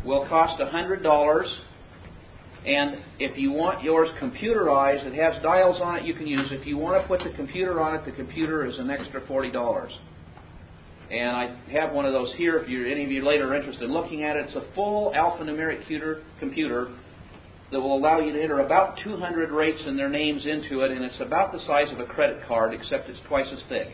will cost $100. And if you want yours computerized, it has dials on it you can use. If you want to put the computer on it, the computer is an extra $40. And I have one of those here if any of you later are interested in looking at it. It's a full alphanumeric computer that will allow you to enter about 200 rates and their names into it, and it's about the size of a credit card, except it's twice as thick.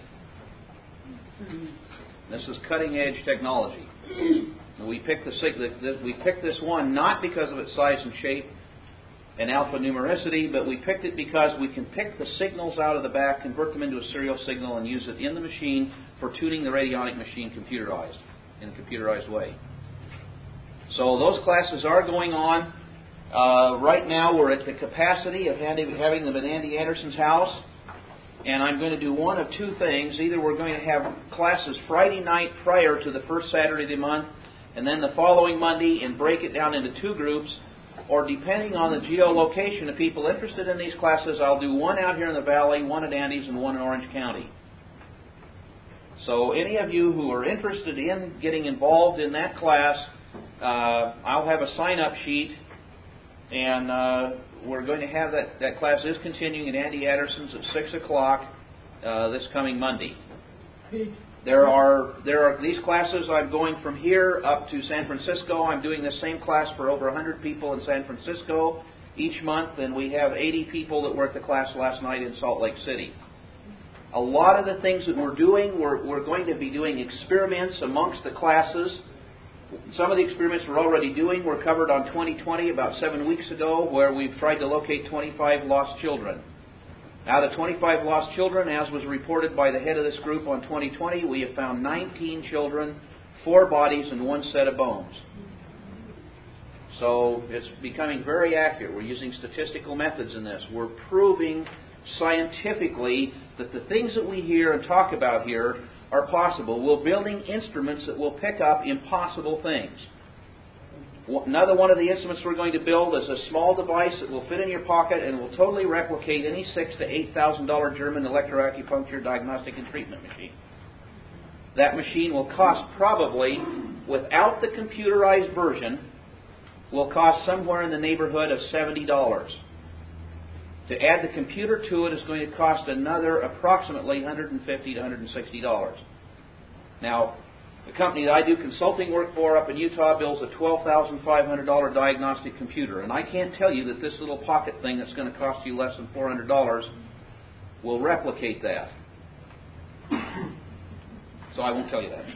This is cutting-edge technology. We picked this one not because of its size and shape and alphanumericity, but we picked it because we can pick the signals out of the back, convert them into a serial signal, and use it in the machine for tuning the radionic machine computerized, in a computerized way. So those classes are going on. Right now we're at the capacity of having them at Andy Anderson's house, and I'm going to do one of two things. Either we're going to have classes Friday night prior to the first Saturday of the month, and then the following Monday, and break it down into two groups, or depending on the geolocation of people interested in these classes, I'll do one out here in the valley, one at Andy's, and one in Orange County. So any of you who are interested in getting involved in that class, I'll have a sign-up sheet, and we're going to have that class is continuing at Andy Anderson's at 6 o'clock this coming Monday. There are these classes. I'm going from here up to San Francisco. I'm doing the same class for over 100 people in San Francisco each month, and we have 80 people that were at the class last night in Salt Lake City. A lot of the things that we're doing, we're going to be doing experiments amongst the classes. Some of the experiments we're already doing were covered on 2020 about 7 weeks ago, where we've tried to locate 25 lost children. Out of 25 lost children, as was reported by the head of this group on 2020, we have found 19 children, 4 bodies, and 1 set of bones. So it's becoming very accurate. We're using statistical methods in this. We're proving scientifically that the things that we hear and talk about here are possible. We're building instruments that will pick up impossible things. Another one of the instruments we're going to build is a small device that will fit in your pocket and will totally replicate any $6,000 to $8,000 German electroacupuncture diagnostic and treatment machine. That machine will cost probably, without the computerized version, will cost somewhere in the neighborhood of $70. To add the computer to it is going to cost another approximately $150 to $160. Now, the company that I do consulting work for up in Utah builds a $12,500 diagnostic computer. And I can't tell you that this little pocket thing that's going to cost you less than $400 will replicate that. So I won't tell you that.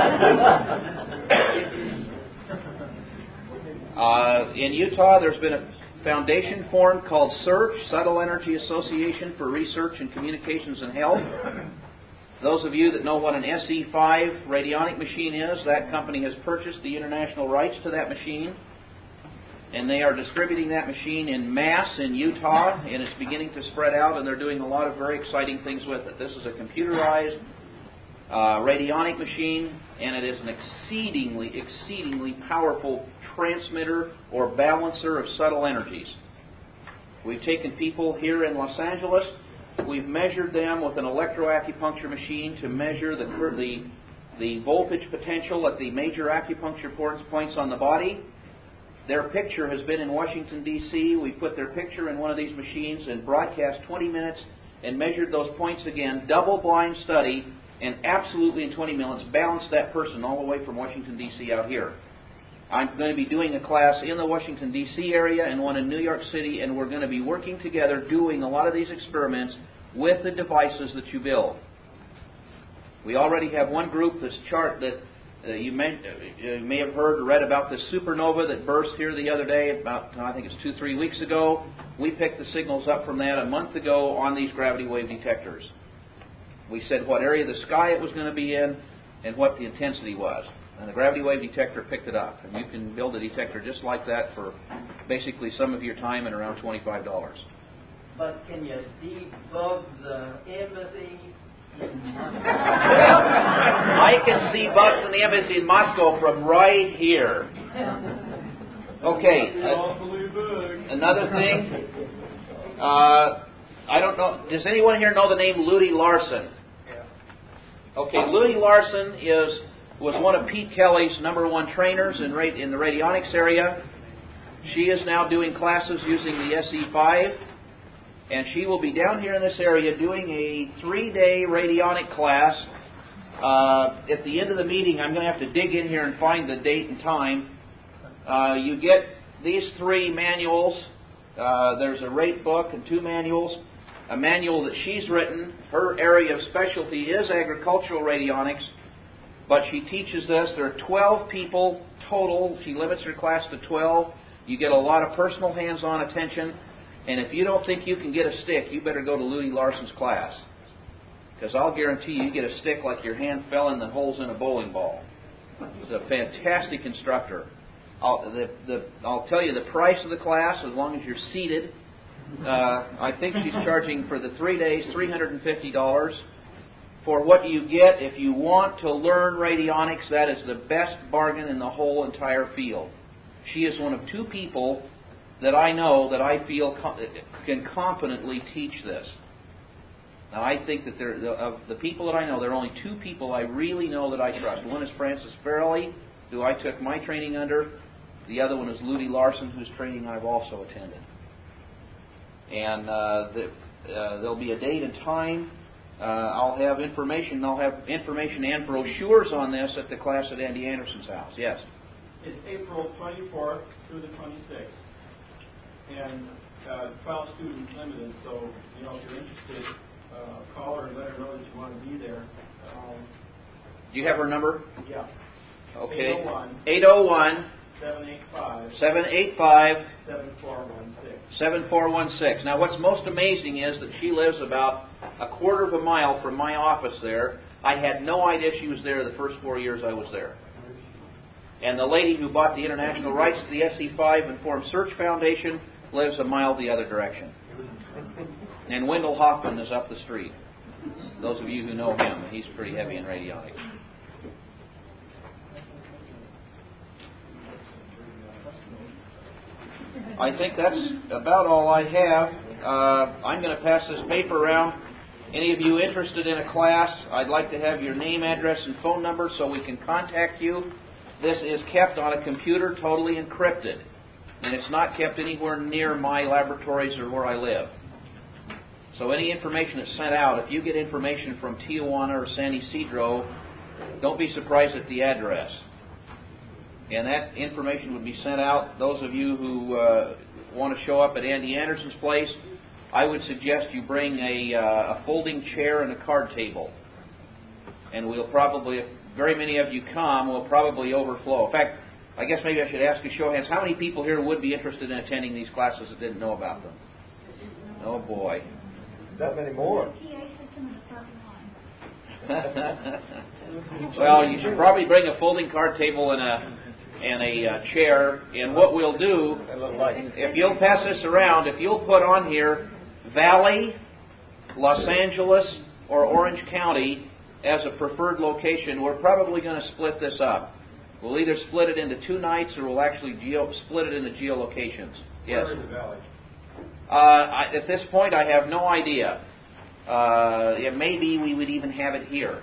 In Utah, there's been a foundation formed called SEARCH, Subtle Energy Association for Research in Communications and Health. Those of you that know what an SE5 radionic machine is, that company has purchased the international rights to that machine, and they are distributing that machine in mass in Utah, and it's beginning to spread out, and they're doing a lot of very exciting things with it. This is a computerized radionic machine, and it is an exceedingly powerful transmitter or balancer of subtle energies. We've taken people here in Los Angeles. We've measured them with an electroacupuncture machine to measure the voltage potential at the major acupuncture points on the body. Their picture has been in Washington, D.C. We put their picture in one of these machines and broadcast 20 minutes and measured those points again, double-blind study, and absolutely in 20 minutes balanced that person all the way from Washington, D.C. out here. I'm going to be doing a class in the Washington, D.C. area and one in New York City, and we're going to be working together doing a lot of these experiments with the devices that you build. We already have one group that's you may have heard or read about this supernova that burst here the other day, about, I think it's 2-3 weeks ago. We picked the signals up from that a month ago on these gravity wave detectors. We said what area of the sky it was going to be in and what the intensity was. And the gravity wave detector picked it up. And you can build a detector just like that for basically some of your time and around $25. But can you debug the embassy in Moscow? I can see bugs in the embassy in Moscow from right here. Okay. Another thing. I don't know. Does anyone here know the name Ludi Larson? Okay, Ludi Larson is was one of Pete Kelly's #1 trainers in the radionics area. She is now doing classes using the SE5, and she will be down here in this area doing a 3-day radionic class. At the end of the meeting, I'm going to have to dig in here and find the date and time. You get these 3 manuals. There's a rate book and 2 manuals. A manual that she's written. Her area of specialty is agricultural radionics, but she teaches this. There are 12 people total. She limits her class to 12. You get a lot of personal hands-on attention, and if you don't think you can get a stick, you better go to Ludi Larson's class, because I'll guarantee you get a stick like your hand fell in the holes in a bowling ball. He's a fantastic instructor. I'll tell you the price of the class as long as you're seated. I think she's charging for the 3 days $350 for what you get. If you want to learn radionics, that is the best bargain in the whole entire field. She is one of 2 people that I know that I feel can competently teach this. Now, I think that of the people that I know, there are only 2 people I really know that I trust. One is Frances Farrelly, who I took my training under. The other one is Ludi Larson, whose training I've also attended. And there'll be a date and time. I'll have information and brochures on this at the class at Andy Anderson's house. Yes? It's April 24th through the 26th. And 12 students limited, so, if you're interested, call her and let her know that you want to be there. Do you have her number? Yeah. Okay. 801 785 7416. 7416. Now, what's most amazing is that she lives about a quarter of a mile from my office there. I had no idea she was there the first 4 years I was there. And the lady who bought the international rights to the SE5 and formed Search Foundation lives a mile the other direction. And Wendell Hoffman is up the street. Those of you who know him, he's pretty heavy in radionics. I think that's about all I have. I'm going to pass this paper around. Any of you interested in a class, I'd like to have your name, address, and phone number so we can contact you. This is kept on a computer, totally encrypted. And it's not kept anywhere near my laboratories or where I live. So any information that's sent out, if you get information from Tijuana or San Ysidro, don't be surprised at the address. And that information would be sent out. Those of you who want to show up at Andy Anderson's place, I would suggest you bring a folding chair and a card table. And we'll probably, if very many of you come, we'll probably overflow. In fact, I guess maybe I should ask a show of hands. How many people here would be interested in attending these classes that didn't know about them? Oh, boy. That many more. Well, you should probably bring a folding card table and a chair. And what we'll do, if you'll pass this around, if you'll put on here Valley, Los Angeles, or Orange County as a preferred location, we're probably going to split this up. We'll either split it into 2 nights or we'll actually split it into geolocations. Yes. Where in the valley? At this point, I have no idea. Maybe we would even have it here.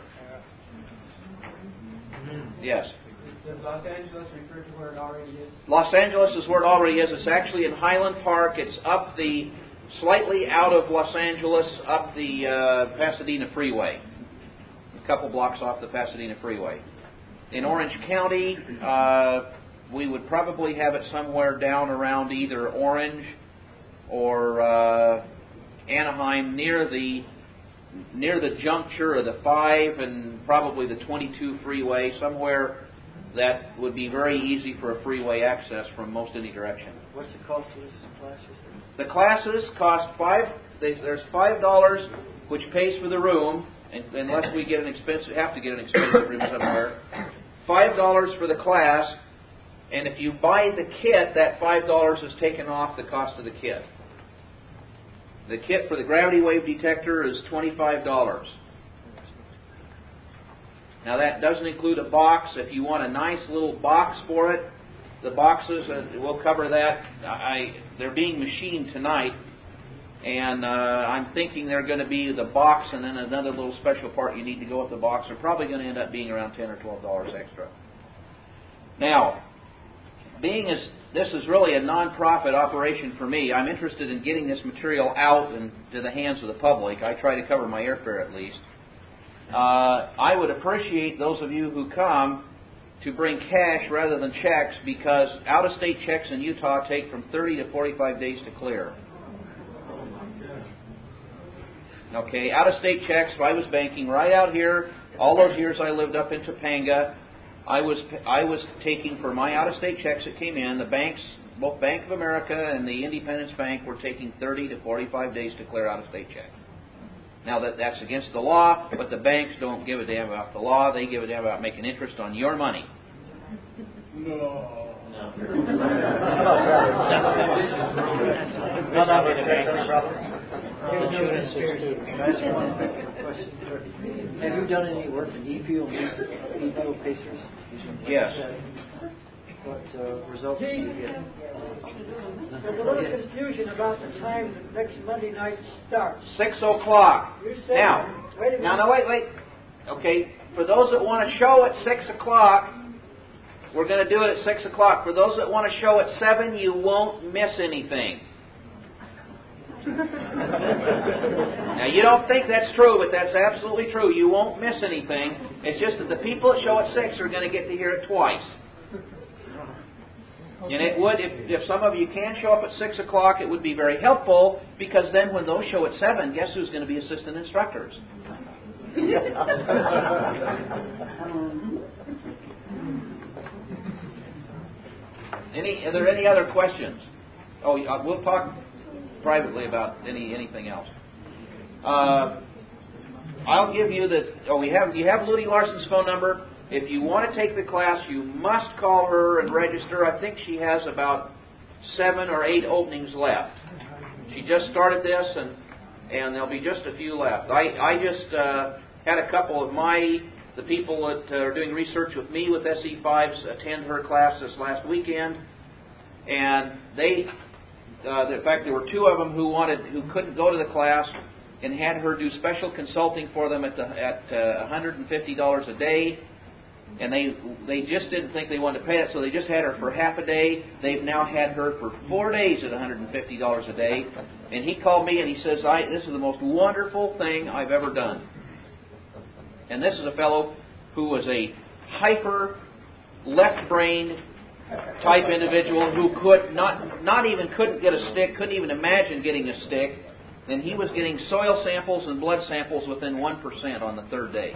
Yes. Does Los Angeles refer to where it already is? Los Angeles is where it already is. It's actually in Highland Park. It's up slightly out of Los Angeles, up the Pasadena Freeway. A couple blocks off the Pasadena Freeway. In Orange County, we would probably have it somewhere down around either Orange or Anaheim, near the juncture of the 5 and probably the 22 freeway, somewhere that would be very easy for a freeway access from most any direction. What's the cost of this classes? The classes cost there's $5, which pays for the room, unless we have to get an expensive room somewhere. $5 for the class, and if you buy the kit, that $5 is taken off the cost of the kit. The kit for the gravity wave detector is $25. Now that doesn't include a box. If you want a nice little box for it, the boxes, we'll cover that. They're being machined tonight, And I'm thinking they're going to be the box and then another little special part you need to go with the box. They're probably going to end up being around $10 or $12 extra. Now, being as this is really a non-profit operation for me, I'm interested in getting this material out and to the hands of the public. I try to cover my airfare at least. I would appreciate those of you who come to bring cash rather than checks, because out-of-state checks in Utah take from 30 to 45 days to clear. Okay, out-of-state checks, if I was banking right out here, all those years I lived up in Topanga, I was taking for my out-of-state checks that came in, the banks, both Bank of America and the Independence Bank were taking 30 to 45 days to clear out-of-state checks. Now that's against the law, but the banks don't give a damn about the law. They give a damn about making interest on your money. No. Not that way the bank. Have you done any work in e-fuel pacers? Yes. What results did you get? There's a little confusion about the time that next Monday night starts. 6 o'clock. You said, Now, wait a minute. wait. Okay, for those that want to show at 6 o'clock, we're going to do it at 6 o'clock. For those that want to show at 7, you won't miss anything. Now, you don't think that's true, but that's absolutely true. You won't miss anything. It's just that the people that show at 6 are going to get to hear it twice. And it would, if some of you can show up at 6 o'clock, it would be very helpful, because then when those show at 7, guess who's going to be assistant instructors? Are there any other questions? Oh, we'll talk privately about anything else. I'll give you you have Ludi Larson's phone number. If you want to take the class, you must call her and register. I think she has about 7 or 8 openings left. She just started this, and there'll be just a few left. I just had a couple of the people that are doing research with me with SE5s attend her class this last weekend, and in fact, there were 2 of them who couldn't go to the class, and had her do special consulting for them at $150 a day. And they just didn't think they wanted to pay it, so they just had her for half a day. They've now had her for 4 days at $150 a day. And he called me and he says, this is the most wonderful thing I've ever done. And this is a fellow who was a hyper, left-brained type individual who couldn't get a stick, couldn't even imagine getting a stick. And he was getting soil samples and blood samples within 1% on the 3rd day.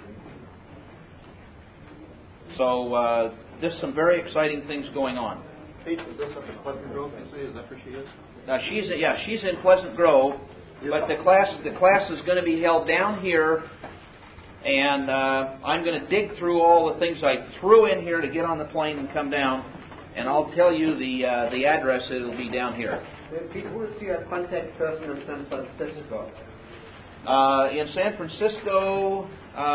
So there's some very exciting things going on. Pete, is this up in Pleasant Grove, you say? Is that where she is? She's in Pleasant Grove, but the class is going to be held down here, and I'm going to dig through all the things I threw in here to get on the plane and come down, and I'll tell you the address. It'll be down here. Pete, who is your contact person in San Francisco? In San Francisco,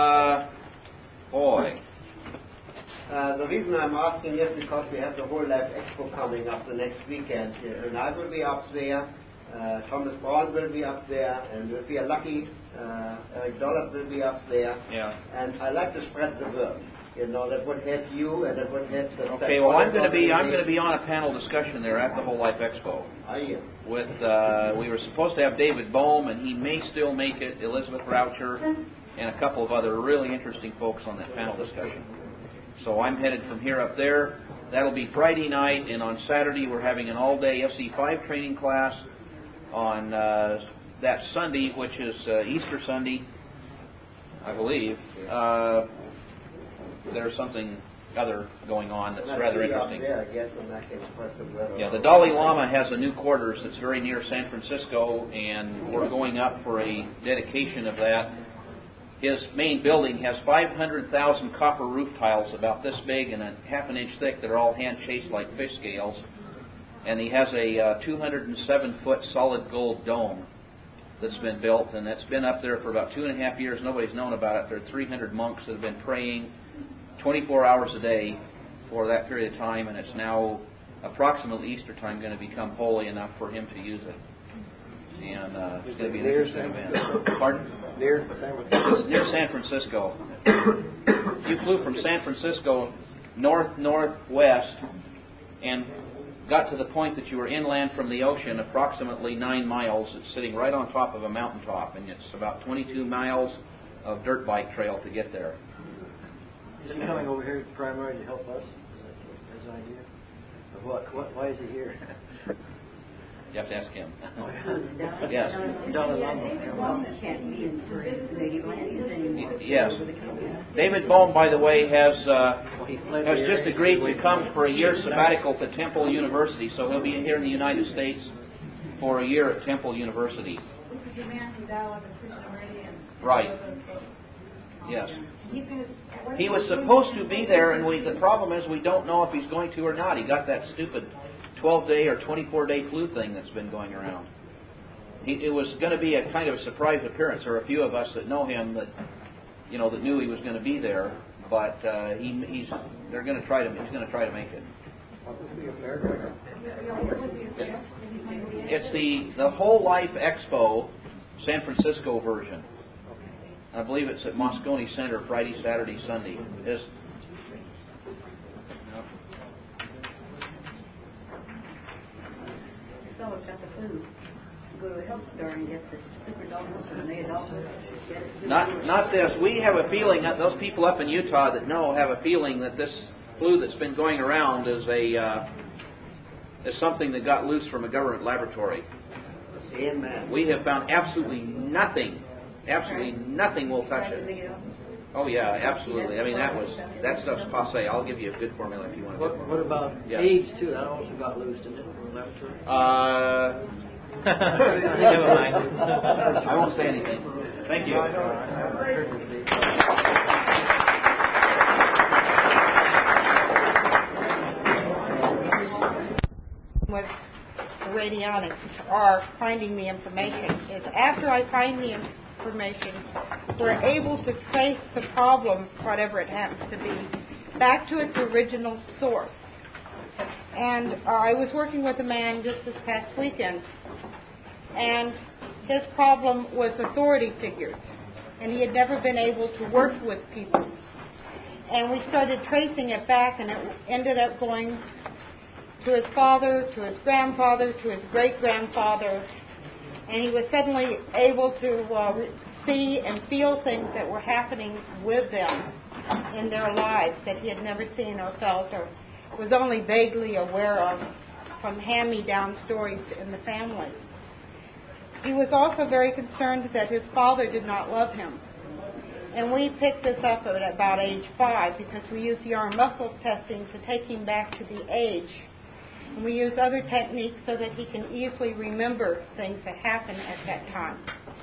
boy. The reason I'm asking is because we have the Whole Life Expo coming up the next weekend here, and I will be up there. Thomas Brown will be up there, and if we are lucky, Eric Dollard will be up there. Yeah. And I like to spread the word. That would help you, and it would help the. Okay. Well, I'm going to be on a panel discussion there at the Whole Life Expo. With we were supposed to have David Bohm, and he may still make it. Elizabeth Raucher, and a couple of other really interesting folks on that panel discussion. So I'm headed from here up there. That'll be Friday night, and on Saturday we're having an all-day SE5 training class on that Sunday, which is Easter Sunday, I believe. There's something other going on that's rather interesting. Yeah, the Dalai Lama has a new quarters that's very near San Francisco, and we're going up for a dedication of that. His main building has 500,000 copper roof tiles about this big and a half an inch thick that are all hand-chased like fish scales. And he has a 207-foot solid gold dome that's been built, and that's been up there for about 2.5 years. Nobody's known about it. There are 300 monks that have been praying 24 hours a day for that period of time, and it's now approximately Easter time going to become holy enough for him to use it. and it's going to be an Near interesting San event. Francisco? Pardon? Near San Francisco? It's near San Francisco. You flew from San Francisco northwest and got to the point that you were inland from the ocean, approximately 9 miles. It's sitting right on top of a mountaintop, and it's about 22 miles of dirt bike trail to get there. Is he coming over here primarily to help us? Is that his idea? Or what? Why is he here? You have to ask him. Yes. Yes. David Bohm, by the way, has just agreed to come for a year sabbatical to Temple University, so he'll be here in the United States for a year at Temple University. Right. Yes. He was supposed to be there, and the problem is we don't know if he's going to or not. He got that stupid 12-day or 24-day flu thing that's been going around. It was going to be a kind of a surprise appearance. There are a few of us that know him that knew he was going to be there, but he's going to try to make it. It's the Whole Life Expo San Francisco version. I believe it's at Moscone Center Friday, Saturday, Sunday. Fella's got the flu. Go to a health store and get the super dollars and the dollars. Not this. We have a feeling that those people up in Utah that know have a feeling that this flu that's been going around is something that got loose from a government laboratory. Amen. We have found absolutely nothing will touch it. Oh yeah, absolutely. I mean that stuff's passe. I'll give you a good formula if you want to. What about AIDS too? That also got loose, didn't it, from the laboratory? Never mind. I won't say anything. Thank you. With the radionics or finding the information is after I find the information, we're able to trace the problem, whatever it happens to be, back to its original source. And I was working with a man just this past weekend, and his problem was authority figures, and he had never been able to work with people. And we started tracing it back, and it ended up going to his father, to his grandfather, to his great-grandfather, and he was suddenly able to see and feel things that were happening with them in their lives that he had never seen or felt or was only vaguely aware of from hand-me-down stories in the family. He was also very concerned that his father did not love him. And we picked this up at about age 5 because we used the arm muscle testing to take him back to the age. And we use other techniques so that he can easily remember things that happened at that time.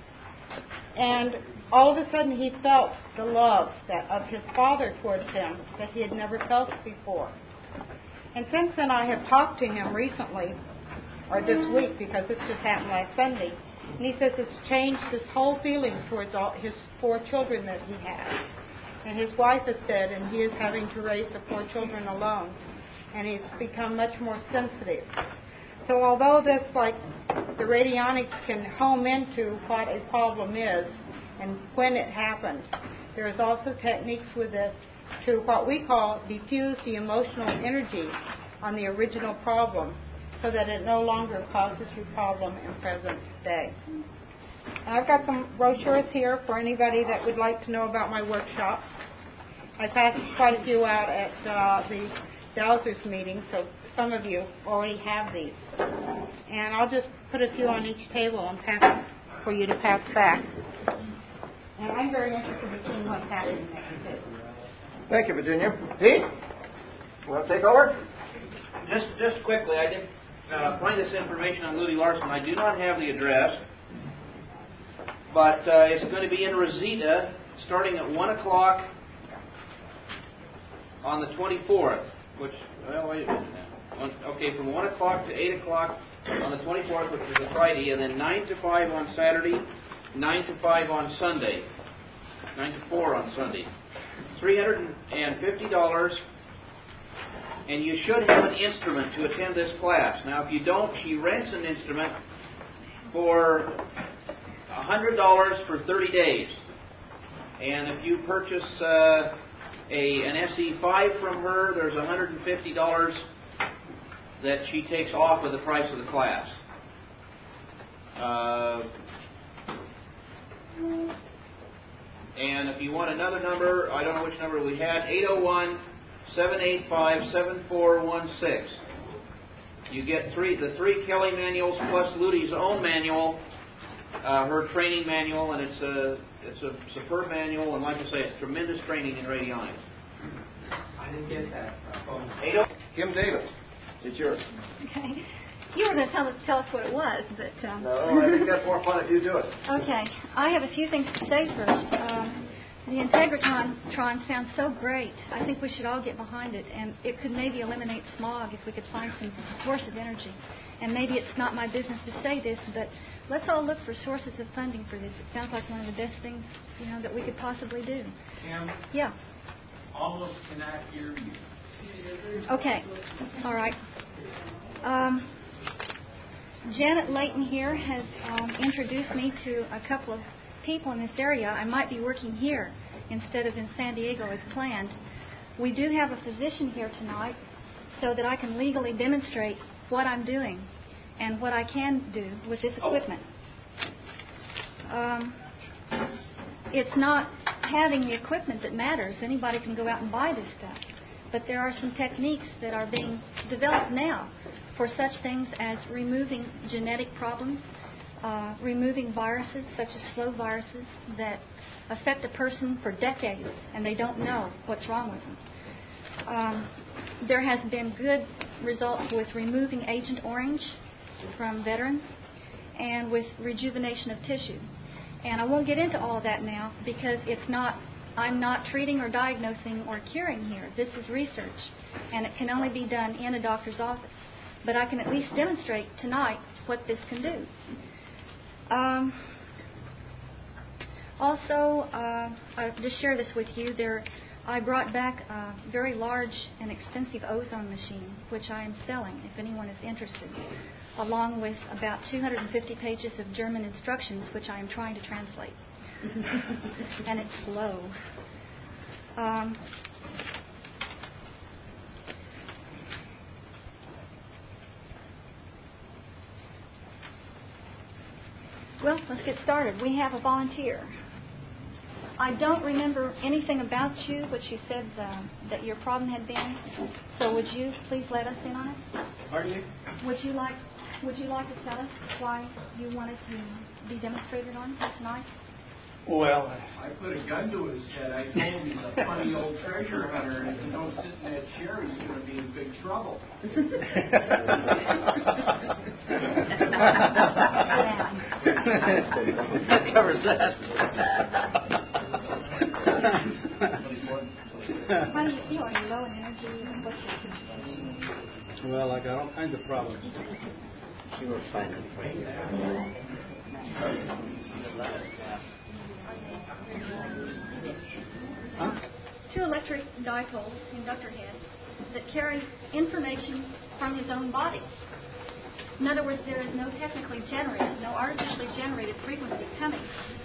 And all of a sudden he felt the love of his father towards him that he had never felt before. And since then I have talked to him recently, or this week, because this just happened last Sunday, and he says it's changed his whole feelings towards all his 4 children that he has. And his wife is dead, and he is having to raise the 4 children alone. And he's become much more sensitive. So although this, like the radionics can home into what a problem is and when it happened, there is also techniques with this to what we call diffuse the emotional energy on the original problem so that it no longer causes you problem in present day. And I've got some brochures here for anybody that would like to know about my workshop. I passed quite a few out at the Dowsers meeting, so some of you already have these. And I'll just put a few on each table and pass for you to pass back. And I'm very interested in seeing what's happening next too. Thank you, Virginia. Pete, you want to take over? Just quickly, I did find this information on Ludie Larson. I do not have the address, but it's going to be in Rosita starting at 1 o'clock on the 24th, which, well, wait a minute now. Okay, from 1 o'clock to 8 o'clock on the 24th, which is a Friday, and then 9 to 5 on Saturday, 9 to 5 on Sunday, 9 to 4 on Sunday. $350, and you should have an instrument to attend this class. Now, if you don't, she rents an instrument for $100 for 30 days. And if you purchase an SE5 from her, there's $150 that she takes off of the price of the class. And if you want another number, I don't know which number we had, 801-785-7416. You get the three Kelly manuals plus Ludy's own manual, her training manual, and it's a superb manual, and like I say, it's tremendous training in radionics. I didn't get that. Kim Davis, it's yours. Okay. You were going to tell us what it was, but... No, I think that's more fun if you do it. Okay. I have a few things to say first. The Integratron sounds so great. I think we should all get behind it, and it could maybe eliminate smog if we could find some source of energy. And maybe it's not my business to say this, but let's all look for sources of funding for this. It sounds like one of the best things, that we could possibly do. Kim? Yeah. Almost cannot hear you. Okay. All right. Janet Layton here has introduced me to a couple of people in this area. I might be working here instead of in San Diego as planned. We do have a physician here tonight so that I can legally demonstrate what I'm doing and what I can do with this equipment. It's not having the equipment that matters. Anybody can go out and buy this stuff. But there are some techniques that are being developed now for such things as removing genetic problems, removing viruses such as slow viruses that affect a person for decades and they don't know what's wrong with them. There has been good results with removing Agent Orange from veterans and with rejuvenation of tissue. And I won't get into all of that now because I'm not treating or diagnosing or curing here. This is research, and it can only be done in a doctor's office. But I can at least demonstrate tonight what this can do. Also, I'll just share this with you. I brought back a very large and expensive ozone machine, which I am selling if anyone is interested, along with about 250 pages of German instructions, which I am trying to translate. And it's slow. Well, let's get started. We have a volunteer. I don't remember anything about you, but you said that your problem had been. So would you please let us in on it? Pardon me? Would you like to tell us why you wanted to be demonstrated on tonight? Well, I put a gun to his head. I told him he's a funny old treasure hunter, and if you don't sit in that chair, he's going to be in big trouble. That covers that. How do you feel? Are you low in energy? What's your situation? Well, I got all kinds of problems. She was fine. Huh? Two electric dipoles, inductor heads, that carry information from his own body. In other words, there is no artificially generated frequency coming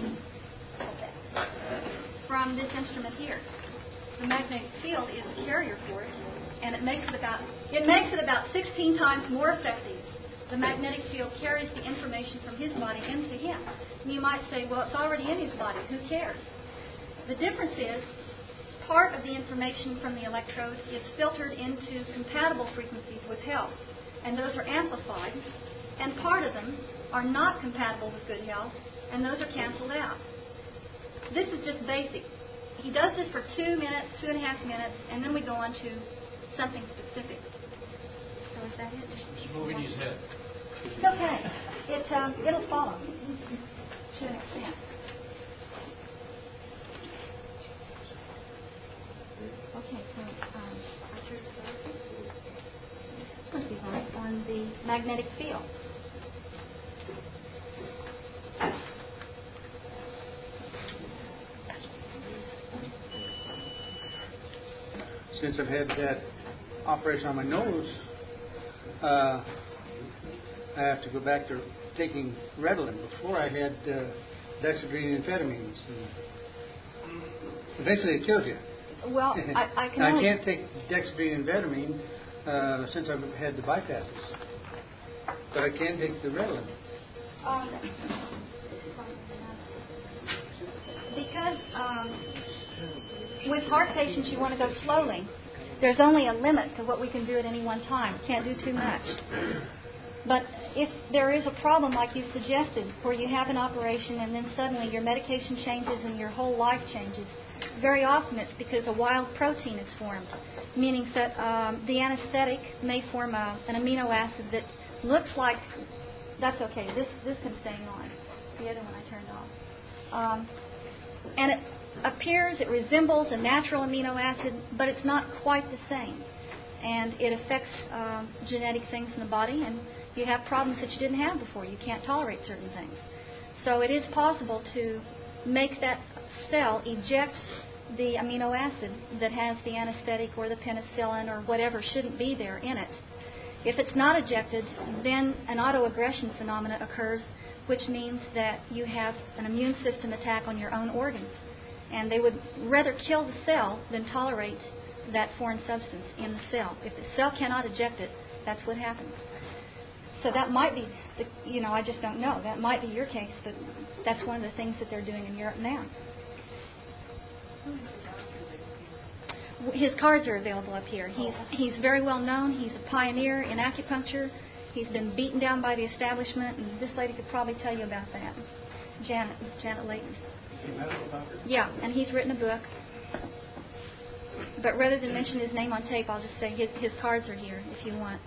from this instrument here. The magnetic field is a carrier for it, and it makes it about 16 times more effective. The magnetic field carries the information from his body into him. And you might say, well, it's already in his body. Who cares? The difference is part of the information from the electrodes is filtered into compatible frequencies with health, and those are amplified, and part of them are not compatible with good health, and those are canceled out. This is just basic. He does this for 2 minutes, 2.5 minutes, and then we go on to something specific. So is that it? He's moving his head. It's okay. It'll follow to an extent. Okay, so let's see, on the magnetic field. Since I've had that operation on my nose, I have to go back to taking Ritalin. Before I had dexedrine amphetamines. Eventually it kills you. Well, I can I only... can't take dexedrine amphetamine since I've had the bypasses. But I can take the Ritalin. Because with heart patients you want to go slowly. There's only a limit to what we can do at any one time. Can't do too much. But if there is a problem like you suggested, where you have an operation and then suddenly your medication changes and your whole life changes, very often it's because a wild protein is formed, meaning that the anesthetic may form an amino acid that looks like... That's okay. This can stay on. The other one I turned off. And it appears, it resembles a natural amino acid, but it's not quite the same. And it affects genetic things in the body, and you have problems that you didn't have before. You can't tolerate certain things. So it is possible to make that cell eject the amino acid that has the anesthetic or the penicillin or whatever shouldn't be there in it. If it's not ejected, then an autoaggression phenomena occurs, which means that you have an immune system attack on your own organs. And they would rather kill the cell than tolerate that foreign substance in the cell. If the cell cannot eject it, that's what happens. So that might be, I just don't know. That might be your case, but that's one of the things that they're doing in Europe now. His cards are available up here. He's very well known. He's a pioneer in acupuncture. He's been beaten down by the establishment, and this lady could probably tell you about that. Janet Layton. Is he a medical doctor? Yeah, and he's written a book. But rather than mention his name on tape, I'll just say his cards are here if you want.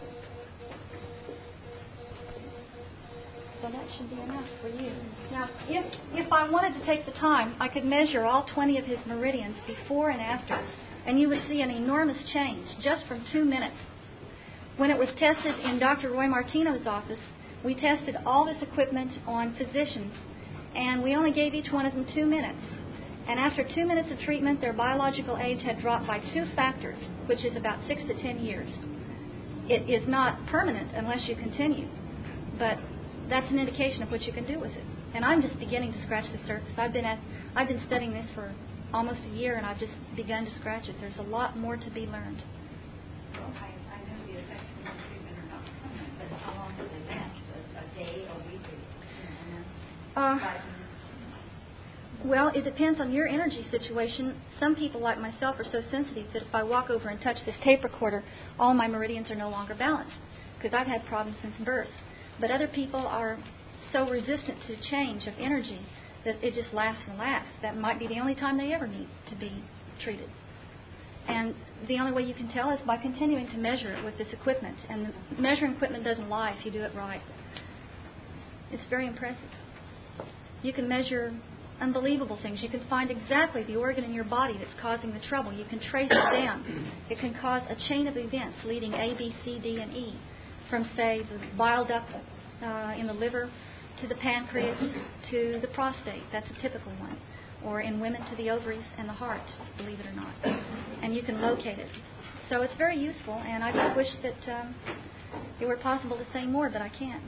So that should be enough for you. Now, if I wanted to take the time, I could measure all 20 of his meridians before and after, and you would see an enormous change just from 2 minutes. When it was tested in Dr. Roy Martino's office, we tested all this equipment on physicians, and we only gave each one of them 2 minutes. And after 2 minutes of treatment, their biological age had dropped by 2 factors, which is about 6 to 10 years. It is not permanent unless you continue, but that's an indication of what you can do with it. And I'm just beginning to scratch the surface. I've been studying this for almost a year, and I've just begun to scratch it. There's a lot more to be learned. Well, I know the effects of the treatment are not permanent, but how long do they last? A day, a week? Well, it depends on your energy situation. Some people, like myself, are so sensitive that if I walk over and touch this tape recorder, all my meridians are no longer balanced, because I've had problems since birth. But other people are so resistant to change of energy that it just lasts and lasts. That might be the only time they ever need to be treated. And the only way you can tell is by continuing to measure it with this equipment. And the measuring equipment doesn't lie if you do it right. It's very impressive. You can measure unbelievable things. You can find exactly the organ in your body that's causing the trouble. You can trace it down. It can cause a chain of events leading A, B, C, D, and E. From, say, the bile duct in the liver to the pancreas to the prostate. That's a typical one. Or in women to the ovaries and the heart, believe it or not. And you can locate it. So it's very useful, and I just wish that it were possible to say more, but I can't.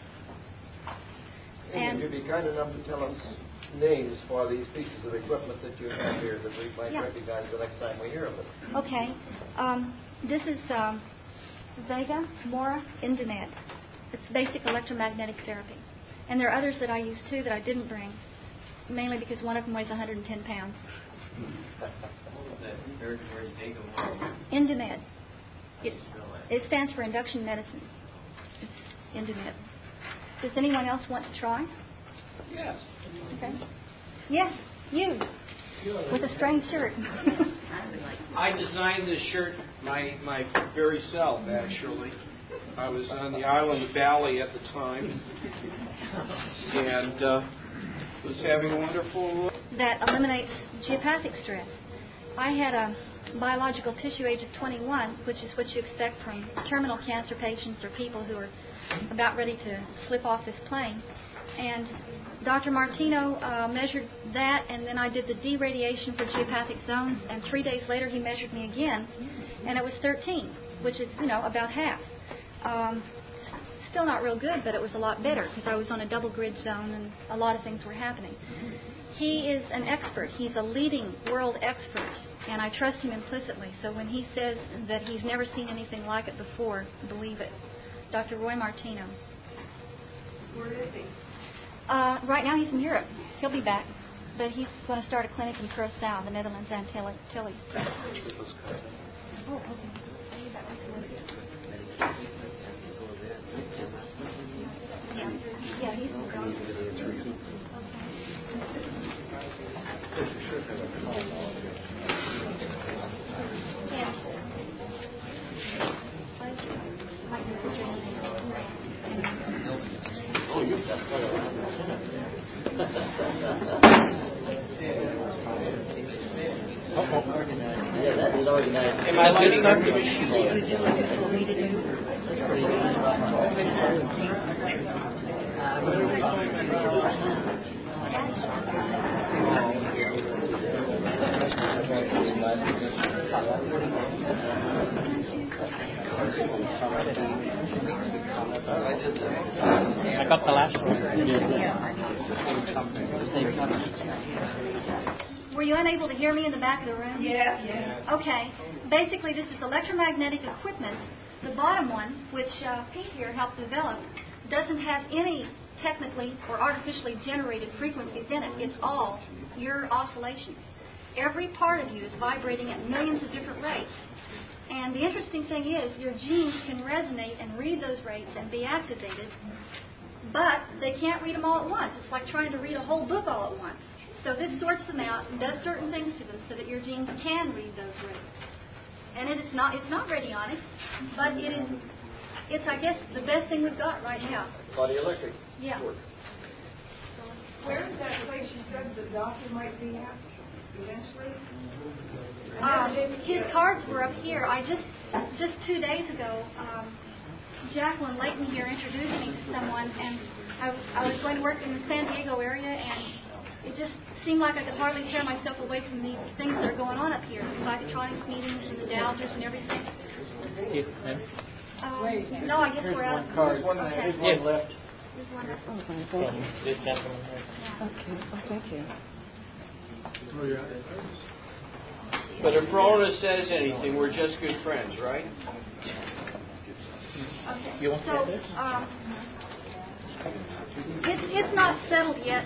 And would you be kind enough to tell us names for these pieces of equipment that you have here that we might recognize the next time we hear of it? Okay. This is Vega Mora Indomed. It's basic electromagnetic therapy. And there are others that I use too that I didn't bring, mainly because one of them weighs 110 pounds. What was that third word, Vega Mora? Indomed. It stands for induction medicine. It's Indomed. Does anyone else want to try? Yes. Okay. Yes, you. With a strange shirt. I designed this shirt my very self, actually. I was on the island of Bali at the time, and was having a wonderful... That eliminates geopathic stress. I had a biological tissue age of 21, which is what you expect from terminal cancer patients or people who are about ready to slip off this plane. And Dr. Martino measured that, and then I did the deradiation for geopathic zones, and 3 days later he measured me again, and it was 13, which is, about half. still not real good, but it was a lot better because I was on a double grid zone and a lot of things were happening. He is an expert. He's a leading world expert, and I trust him implicitly. So when he says that he's never seen anything like it before, believe it. Dr. Roy Martino. Where is he? Right now he's in Europe. He'll be back. But he's going to start a clinic in Curaçao, the Netherlands Antilles. Oh, okay. Yeah, he's in Yeah, that is organized. Am I lighting up the machine? I got the last one. Were you unable to hear me in the back of the room? Yeah. Okay. Basically, this is electromagnetic equipment. The bottom one, which Pete here helped develop, doesn't have any technically or artificially generated frequencies in it. It's all your oscillations. Every part of you is vibrating at millions of different rates. And the interesting thing is your genes can resonate and read those rates and be activated, but they can't read them all at once. It's like trying to read a whole book all at once. So this sorts them out and does certain things to them so that your genes can read those rates. And it's not radionic, but it's I guess the best thing we've got right now. Body electric. Yeah. Where is that place you said the doctor might be at eventually? His cards were up here. I just 2 days ago, Jacqueline Layton here introduced me to someone, and I was going to work in the San Diego area, and it just seemed like I could hardly tear myself away from these things that are going on up here, the psychotronics meetings and the dowsers and everything. No, I guess we're out of card. Okay. There's one left. There's one left. This gentleman here. Thank you. But if Rona says anything, we're just good friends, right? Okay. You want so, this? It's not settled yet.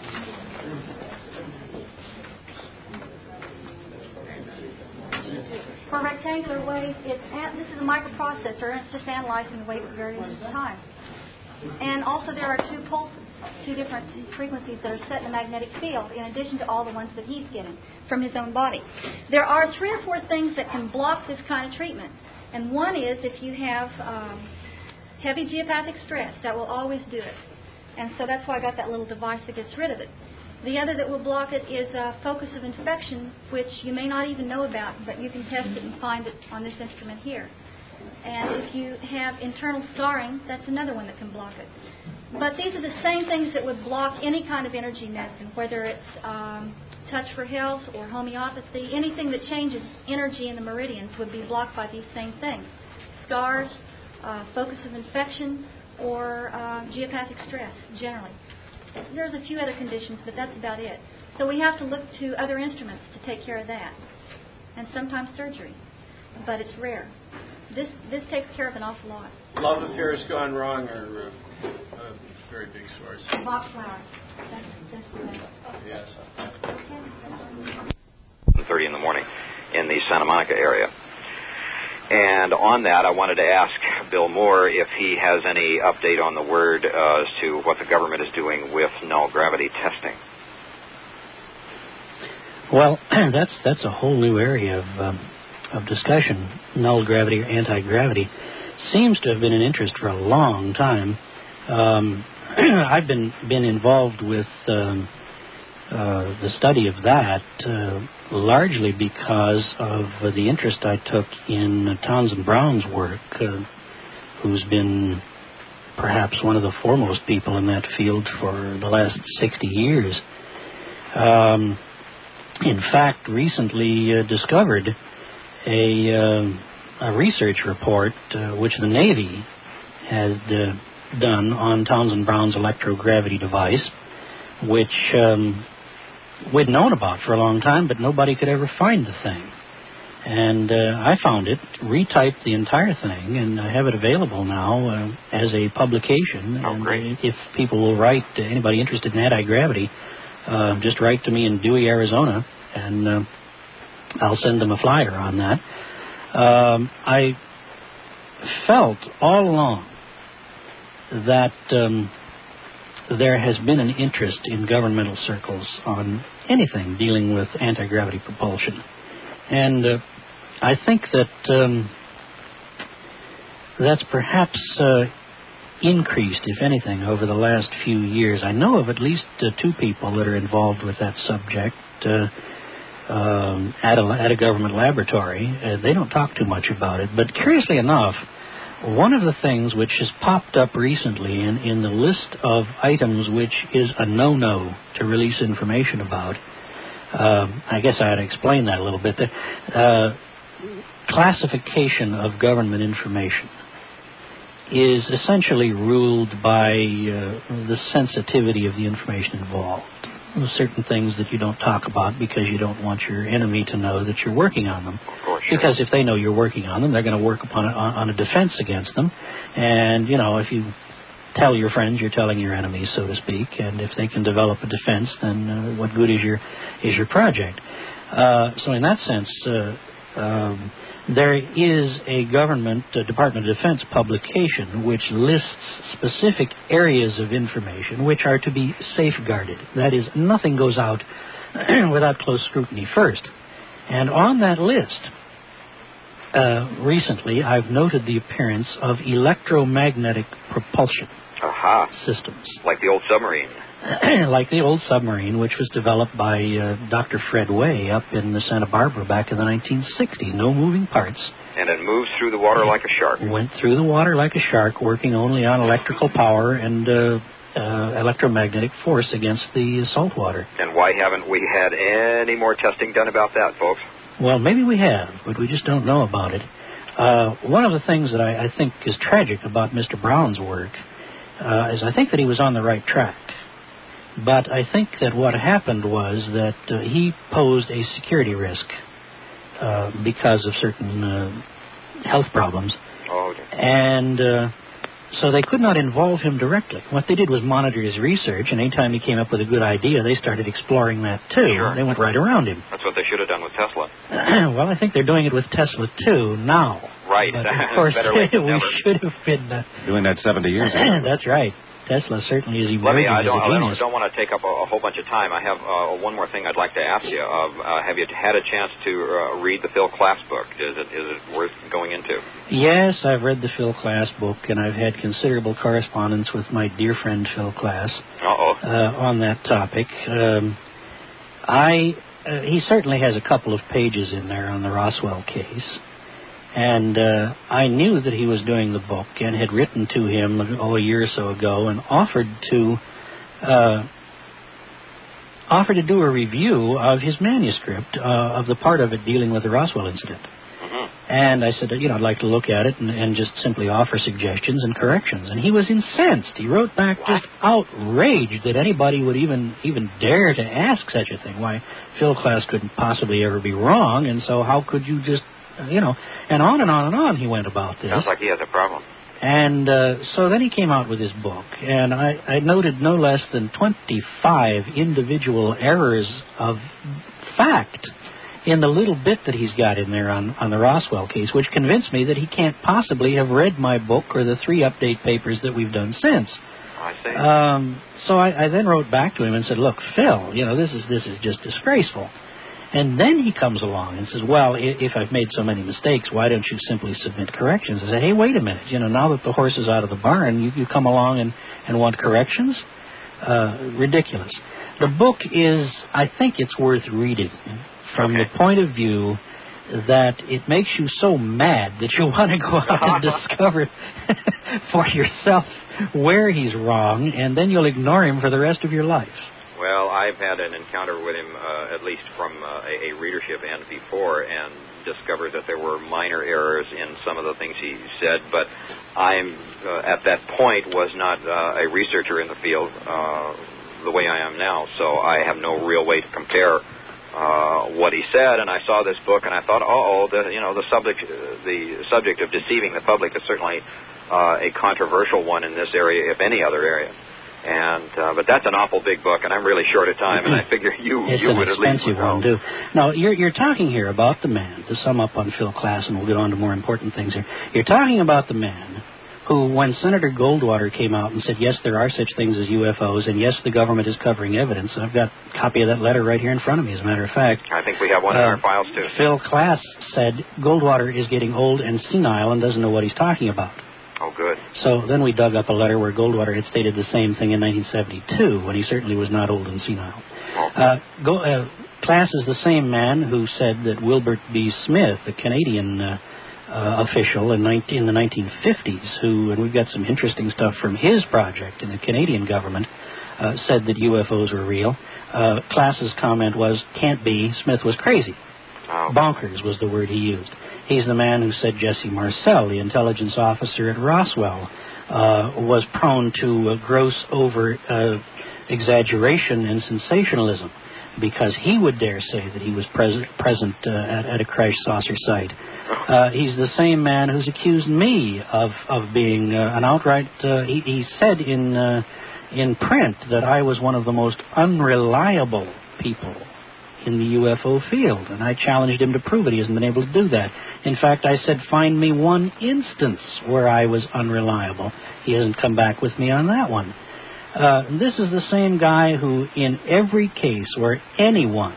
For rectangular waves, this is a microprocessor, and it's just analyzing the wave at various times. And also there are two different frequencies that are set in the magnetic field, in addition to all the ones that he's getting from his own body. There are 3 or 4 things that can block this kind of treatment. And one is if you have heavy geopathic stress, that will always do it. And so that's why I got that little device that gets rid of it. The other that will block it is a focus of infection, which you may not even know about, but you can test it and find it on this instrument here. And if you have internal scarring, that's another one that can block it. But these are the same things that would block any kind of energy medicine, whether it's Touch for Health or homeopathy. Anything that changes energy in the meridians would be blocked by these same things. Scars, focus of infection, or geopathic stress, generally. There's a few other conditions, but that's about it. So we have to look to other instruments to take care of that, and sometimes surgery, but it's rare. This takes care of an awful lot. Love affairs gone wrong are a very big source. Bach flowers. That's correct. Yes. 30 in the morning in the Santa Monica area. And on that, I wanted to ask Bill Moore if he has any update on the word as to what the government is doing with null gravity testing. Well, that's a whole new area of discussion. Null gravity or anti-gravity seems to have been an interest for a long time. I've been involved with the study of that largely because of the interest I took in Townsend Brown's work, who's been perhaps one of the foremost people in that field for the last 60 years. In fact, recently discovered a research report which the Navy has done on Townsend Brown's electrogravity device, which we'd known about for a long time, but nobody could ever find the thing. And I found it, retyped the entire thing, and I have it available now as a publication. Oh, great. If people will write, anybody interested in anti-gravity, just write to me in Dewey, Arizona, and I'll send them a flyer on that. I felt all along that there has been an interest in governmental circles on anything dealing with anti-gravity propulsion. And I think that that's perhaps increased, if anything, over the last few years. I know of at least 2 people that are involved with that subject at a government laboratory. They don't talk too much about it. But curiously enough, one of the things which has popped up recently in the list of items which is a no-no to release information about, I guess I ought to explain that a little bit. Classification of government information is essentially ruled by the sensitivity of the information involved. There are certain things that you don't talk about because you don't want your enemy to know that you're working on them. Of course, sure. Because if they know you're working on them, they're going to work on a defense against them. And, you know, if you tell your friends, you're telling your enemies, so to speak. And if they can develop a defense, then what good is your project? So in that sense, there is a government Department of Defense publication which lists specific areas of information which are to be safeguarded. That is, nothing goes out without close scrutiny first. And on that list, recently, I've noted the appearance of electromagnetic propulsion systems. Like the old submarine. Like the old submarine, which was developed by Dr. Fred Way up in Santa Barbara back in the 1960s. No moving parts. And it moves through the water like a shark. Went through the water like a shark, working only on electrical power and electromagnetic force against the salt water. And why haven't we had any more testing done about that, folks? Well, maybe we have, but we just don't know about it. One of the things that I think is tragic about Mr. Brown's work is I think that he was on the right track. But I think that what happened was that he posed a security risk because of certain health problems. Oh, okay. And so they could not involve him directly. What they did was monitor his research, and anytime he came up with a good idea, they started exploring that too. Sure. They went right around him. That's what they should have done with Tesla. Well, I think they're doing it with Tesla too now. Right. But of course, we should have been doing that 70 years ago. That's right. Tesla certainly is emerging I as a genius. don't want to take up a whole bunch of time. I have one more thing I'd like to ask you. Have you had a chance to read the Phil Klass book? Is it worth going into? Yes, I've read the Phil Klass book, and I've had considerable correspondence with my dear friend Phil Klass on that topic. He certainly has a couple of pages in there on the Roswell case. And I knew that he was doing the book and had written to him a year or so ago and offered to do a review of his manuscript, of the part of it dealing with the Roswell incident. Mm-hmm. And I said, I'd like to look at it and just simply offer suggestions and corrections. And he was incensed. He wrote back just outraged that anybody would even dare to ask such a thing. Why, Phil Klass couldn't possibly ever be wrong, and so how could you just... and on and on and on he went about this. Sounds like he has a problem. And so then he came out with his book, and I noted no less than 25 individual errors of fact in the little bit that he's got in there on the Roswell case, which convinced me that he can't possibly have read my book or the 3 update papers that we've done since. I see. So I then wrote back to him and said, look, Phil, this is just disgraceful. And then he comes along and says, well, if I've made so many mistakes, why don't you simply submit corrections? I said, hey, wait a minute. Now that the horse is out of the barn, you come along and want corrections? Ridiculous. The book is, I think it's worth reading from the point of view that it makes you so mad that you want to go out and discover for yourself where he's wrong, and then you'll ignore him for the rest of your life. Well, I've had an encounter with him, at least from a readership end before, and discovered that there were minor errors in some of the things he said, but I'm, at that point, was not a researcher in the field the way I am now, so I have no real way to compare what he said, and I saw this book, and I thought, the subject of deceiving the public is certainly a controversial one in this area, if any other area. And but that's an awful big book, and I'm really short of time, and I figure you would at least know. It's an expensive one, too. Now, you're talking here about the man, to sum up on Phil Klass, and we'll get on to more important things here. You're talking about the man who, when Senator Goldwater came out and said, yes, there are such things as UFOs, and yes, the government is covering evidence. I've got a copy of that letter right here in front of me, as a matter of fact. I think we have one in our files, too. Phil Klass said Goldwater is getting old and senile and doesn't know what he's talking about. Oh, good. So then we dug up a letter where Goldwater had stated the same thing in 1972, when he certainly was not old and senile. Klass is the same man who said that Wilbert B. Smith, a Canadian official in the 1950s, and we've got some interesting stuff from his project in the Canadian government, said that UFOs were real. Klass's comment was, can't be, Smith was crazy. Oh. Bonkers was the word he used. He's the man who said Jesse Marcel, the intelligence officer at Roswell, was prone to gross over exaggeration and sensationalism, because he would dare say that he was present at a crash saucer site. He's the same man who's accused me of being an outright... he said in print that I was one of the most unreliable people in the UFO field, and I challenged him to prove it. He hasn't been able to do that. In fact, I said, find me one instance where I was unreliable. He hasn't come back with me on that one. This is the same guy who, in every case where anyone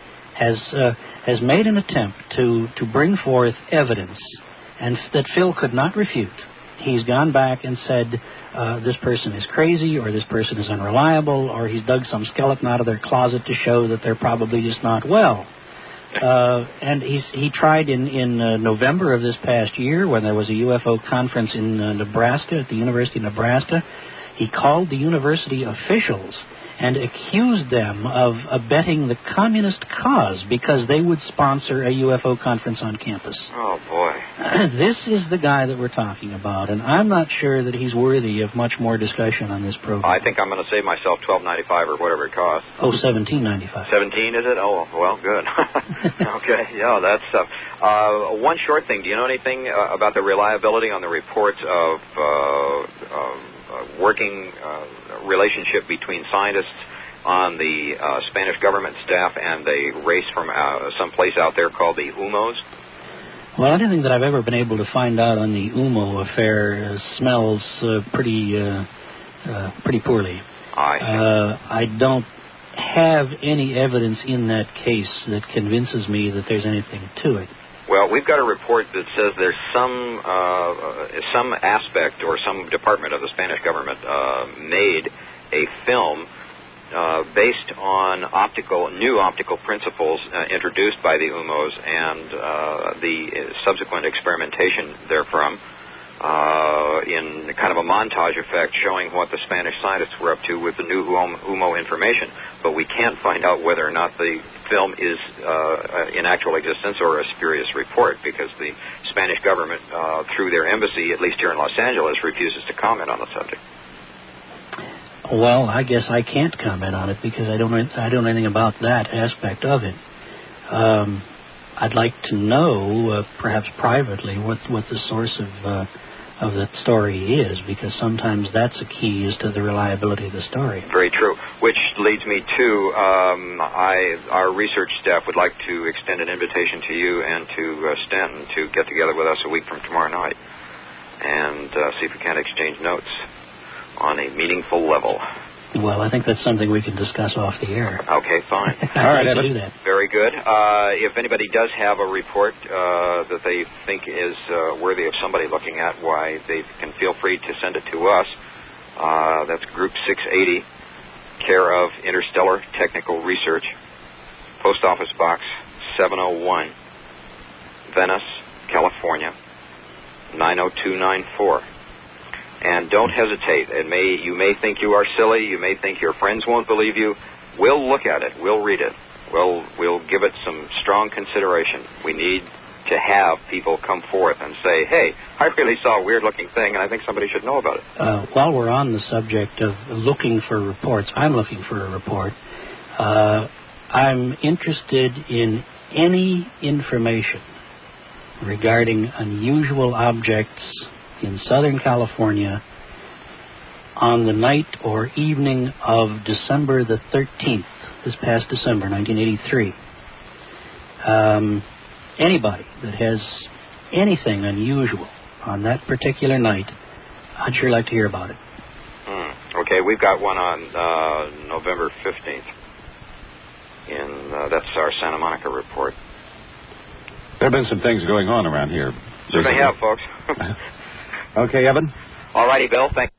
has made an attempt to bring forth evidence and that Phil could not refute, he's gone back and said this person is crazy, or this person is unreliable, or he's dug some skeleton out of their closet to show that they're probably just not well. And he tried in November of this past year, when there was a UFO conference in Nebraska, at the University of Nebraska. He called the university officials and accused them of abetting the communist cause because they would sponsor a UFO conference on campus. Oh, boy. This is the guy that we're talking about, and I'm not sure that he's worthy of much more discussion on this program. I think I'm going to save myself $12.95 or whatever it costs. Oh, $17.95. 17, is it? Oh, well, good. Okay, yeah, that's stuff. One short thing. Do you know anything about the reliability on the reports of working relationship between scientists on the Spanish government staff and a race from some place out there called the UMOs? Well, anything that I've ever been able to find out on the UMO affair smells pretty poorly. I don't have any evidence in that case that convinces me that there's anything to it. Well, we've got a report that says there's some aspect or some department of the Spanish government made a film based on new optical principles introduced by the UMOs and the subsequent experimentation therefrom in kind of a montage effect showing what the Spanish scientists were up to with the new UMO information. But we can't find out whether or not the film is in actual existence or a spurious report, because the Spanish government, through their embassy, at least here in Los Angeles, refuses to comment on the subject. Well, I guess I can't comment on it because I don't know anything about that aspect of it. I'd like to know, perhaps privately, what the source of that story is, because sometimes that's a key as to the reliability of the story. Very true. Which leads me to our research staff would like to extend an invitation to you and to Stanton to get together with us a week from tomorrow night and see if we can exchange notes on a meaningful level. Well, I think that's something we can discuss off the air. Okay, fine. All right, I'll do that. Very good. If anybody does have a report that they think is worthy of somebody looking at, why, they can feel free to send it to us. That's Group 680, care of Interstellar Technical Research, Post Office Box 701, Venice, California, 90294. And don't hesitate. You may think you are silly. You may think your friends won't believe you. we'll look at it. We'll read it. We'll give it some strong consideration. We need to have people come forth and say, hey, I really saw a weird-looking thing, and I think somebody should know about it. While we're on the subject of looking for reports, I'm looking for a report. I'm interested in any information regarding unusual objects in Southern California on the night or evening of December the 13th, this past December, 1983. Anybody that has anything unusual on that particular night, I'd sure like to hear about it. Okay, we've got one on November 15th. That's our Santa Monica report. There have been some things going on around here. Certainly have, folks. Okay, Evan? All righty, Bill. Thank you.